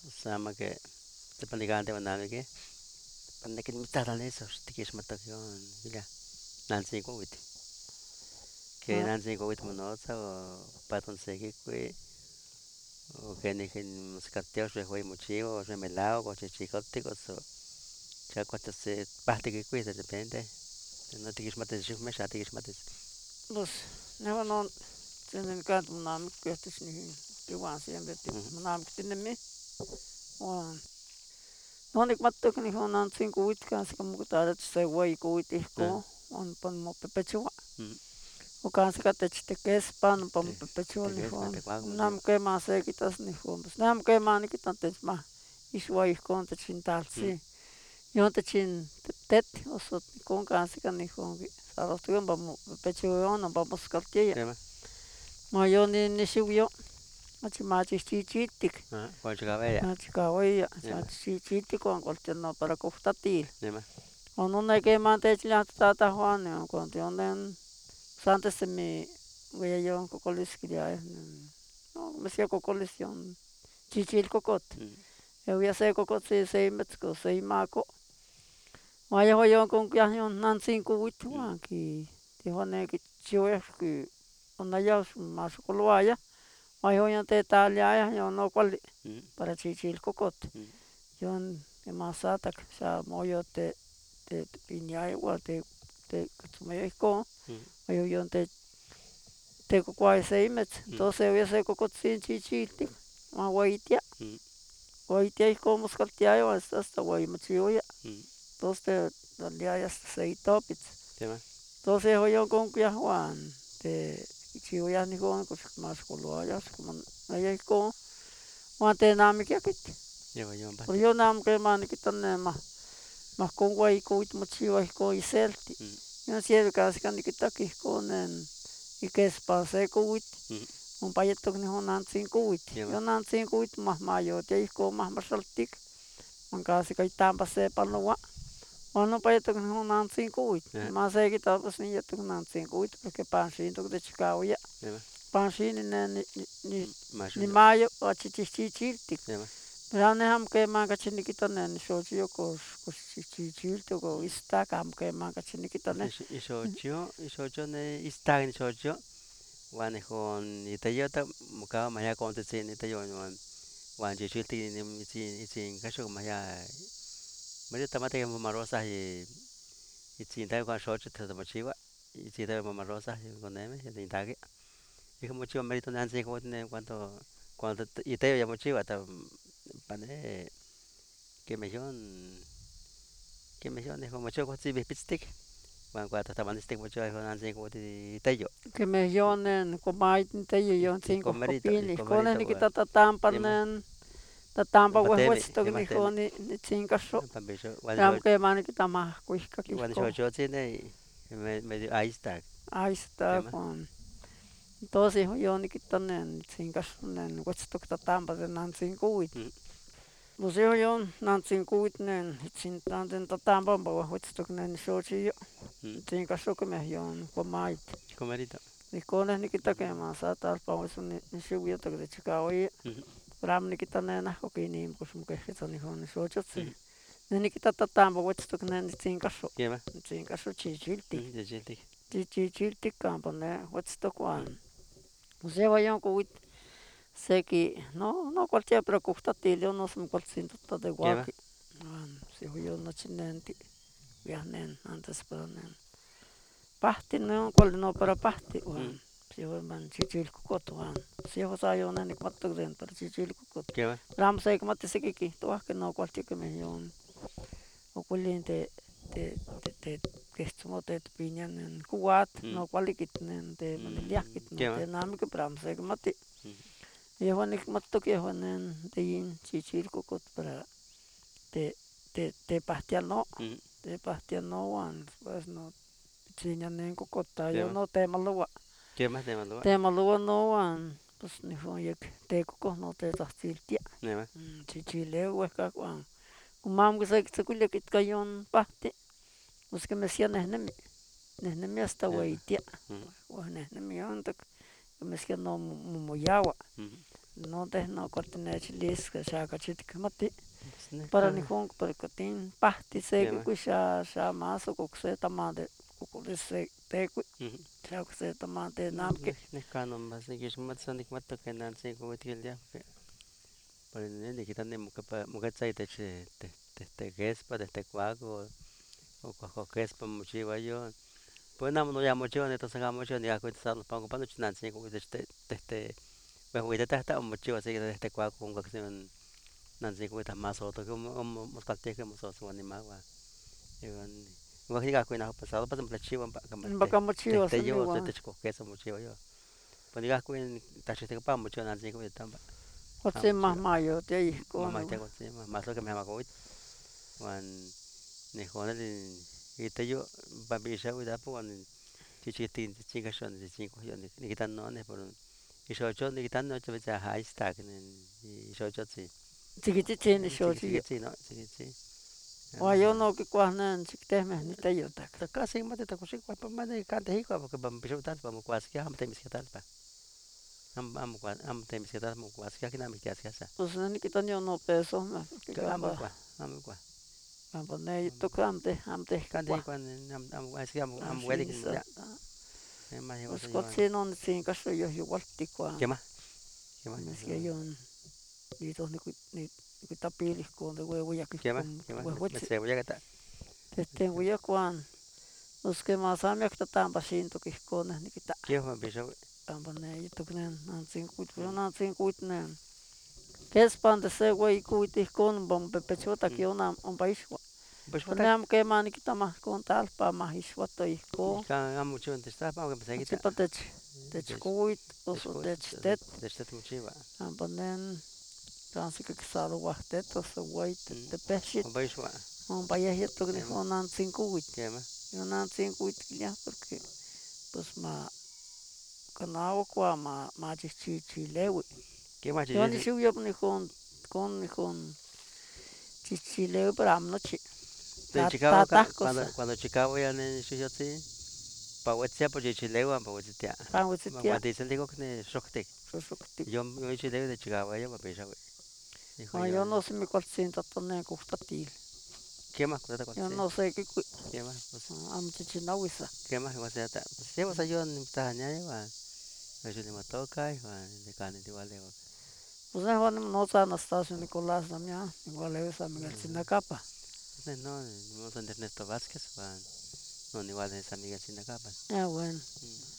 sama que te panicante maname que pande que mi tara eso tikis mata que on ya nancy ko wit que Ah, nancy ko wit monotsa o paton se que o que ni que muscateo se fue mucho o se melao o se chicote o so ya cuando se parte que de repente no tikis mata se me sa tikis mata pues, no, no, tienen que manam que estos ni igual siempre manam que tienen me, o no ni matto que ni honan cinco wit casi como que tal se voy con wit ah ko on pon mo pepechua mm o casi que te que es pan pon pepechua te ni que es hon mate cuac nam mucho que más se quitas ni hon pues nam que más ni quitan te más y suay con te chintal mm sí yo te chin tet o so con casi que ni hon sa los tuyo vamos pepechua no vamos caltilla tema ma yo ni suyo machi machi chichitik ah cuando llegaba ella machi kawaya tema chichitik con cualquier no para costatil tema on que mante chila tata Juan con tionen antes se me voy a yo cocolis que ya no me hacía cocolisión chichil cocot mm yo voy a hacer cocot se metzco se maco vaya yo con que yo nan cinco huit mm Juan que te Juan que chive que onda ya más coloaya vaya yo te talia yo no cual mm para chichil cocot mm yo en masata que sa moyo te piña igual te que me con mm ayo yo te kukuai seimet mm entonces voy a hacer cocotsin chichiltik ma guaitia mm guaitia como muscaltia hasta guaimachioya mm entonces te dalia hasta seitopits tema entonces yo con que Juan te chioya ni con más coloya como ahí con mate nami que kit llevo yo un por bate yo nam que man que tan más con guay con machio con iselti mm yo siempre casi kan que con y que es pase con mm un payeto ni honan 5 lleva yo nan 5 más mayo te ko más masaltik man kasi kay tampa se panwa ono payeto ni honan 5 ah más se kita pues ni yeto nan 5 porque pansin to de chikao ya lleva pansin ni macho ni yo mayo o chichichiltik lleva pero ne ham ke man ka chini kita ne shochi yo ko chichichiltik ko ista kam ke man ka chini kita ne isocho ne istag ni socho wan con itayota muka maya con te sin itayo wan je chiti ni isin kaso maya mari tamate mo marosa isin ta con socho te mo chiwa isin ta mo marosa con neme isin ta que hijo mo chiwa mari to nanse ko ne cuanto itayo ya mo chiwa ta pane que me jon hijo mo chiwa si pistik wan cuanto ta manistik mo chiwa nanse ko itayo que me yonen ko mai te yo cinco y copili ko ne comerito, ni weón. kita tampa Yema, nen tatamba we pateme, wets to yema ni teme, ko ni cinco so pambicho, ram ke man kita ma ku ka ki wan ko show tiene medio ahí está, ahí está tema, con entonces yo ni kita nen cinco so nen wets to tatamba de nan cinco wit mm, pues yo nan cinco wit nen sin tan den tatamba ba wets to nen so chi yo mm, cinco so que me yo ko mai comerito, ni ko ne ni kita ke ma sa tal pa wes ni shi yo to de chika mm, ram ni kita nena ko kini ko sum ke hita ni hon so chotse mm, ni kita tatamba wets to nen yema, tinka so chichiltik de chilti, chichiltik kampo ne wets to kwan se vayan ko wit se ki no cualquier pero kuhtati yo no sum kualsin to de yema, waki se yo no chinenti vianen antes para nen pahti no cual no para pahti mm, wan se yo man chichil kukot wan se yo sa yo nen ikmatok den para chichil kukot yema, ram se ikmati se ki to que no cualquier que me yo okulin te kehtsumo te piñan en kuat mm, no kualikit nen te maniliakit no yema, te nami ke pram se mati mm, yehuan nikmatok yehuan nen te yin chichilkokot para te mm, te pahtiano wan pues no chiñan nen kokota yo yema, no te malua yema, de malo, te malua no wan pues ni fo yek te koko no te tahtiltia yema, chichile hueca wan kumam ke se kulekit kayon pahti pues que me decía nehnemi hasta yema, hueitia mm, nehnemi antak Misque no momoyawa, Ujú. no de no cortinechilis, que xacachitcamati, Pues para neka, nihon percotin pahti sequi, kema. xa maso coxe tamade, cocolise tequi, Ujú. xa coxe tamade No, namque, neka nomás nikixmat san nikmatok ken nantzin komitkilia, para nikitan moketza itech tehtekespa, tehtekuako, o kuajkuakespa mochiwa yon. Pues amo noyamochiwa, entonces amo mochiwa niahko sa nopango pa nochi nantzin itech wehwetetahta mochiwa seki tehtekuako onkaksiman nantzin itah masoto moskaltihkeh mososonua nimawan. Iwan nikahko inahpa pasado motlachihua kampa baka mochiwa tehteyos semiwa, itech kohkesa mochiwa yon. Pues nikahko tlaxihtekapa mochiwa nantzin itampa. coxe Amo mochiwa. mahmayo, te ihkon, Mamahtiakotzin, maso kemeh amakowitl, wan nehkoneli iteyo pampixawi itahpa wan chichihtintzitzi kaxon nikita noneh pero ixochon nikita nochi veces istak ixochotzin, tziquitzitzi xochiyo, tzikitzin no, tzikitzin. uan yon okikuah chictemeh niteyotak. Casi mati takoxikuah pa mati canteh ikuah porque pampixawi talpa mokuaskiah amo temiskiah talpa. Amo temiskiah talpa mokuaskiah kinamihtiaskiah sa. Pues ne nikita yon pesohmeh, Amo campa, ikuah, amo ikuah. campa ne toca ante Canteh kikuah, ikuah amo uelik así ya. Más igual pues soy yo. cualtzin onitzincaxo yohyowalticua, ¿Qué más? ¿Qué más? misque yon nitos nicuitapil ihcon de ueueyac ¿Qué más? ihcon ¿Qué más? Me uehutzi, cebolla que está. tehtenguiya cuan, los que más amiac tatampa xintoc ihcon neh nikita, ¿Qué más piso? campa ne yitok nen antzincuit, pero antzincuit nen, quespan de se ueyi cuit ihcon ompa mopepechotac yon ompa ixua, Pues pero votar. ne amo quema nikita mahcon talpa mahixuato ihcon, Acá amo mucho en testar, vamos a empezar a quitar. nochipa techcoit, oso techtet, De este muchiva. campa nen cansi quicsaloah tetos ueyi tepehxitl, Ompa ixua. ompa yehyetok ¿Qué más? nihon antzincuit, ¿Qué más? yon antzincuit quiliah porque pues canauac uan machihchichileui, ¿Qué más yon chichis? nixiuyo nihon chihchileui pero amo nochi, Chicago, tatahcosa, cuando Chicago ya en Xixotzi, pa huetzia por chichilewa, pa huetzitia. panhuitzitia, Guantizel digo que ne shoktek. xoxoctic, Yo chichilewa de Chicago, ya pa pisawe. Dijo uan yo. yon nosemi cualtzin totonencohtatil, ¿Qué más? ¿Cuál yon te nosecicui, ¿Qué más? Pues, amo chichinauisa, ¿qué más? Pues ya está. Pues llevo a yo en Tajania, va. Yo ni me toca, va. De carne igual le pues nehuan nimotza Anastasio Nicolás namiah, igual San Miguel Tzinacapa, no, no son de Ernesto Vázquez, va. No, igual de San Miguel Sinacapa. bueno.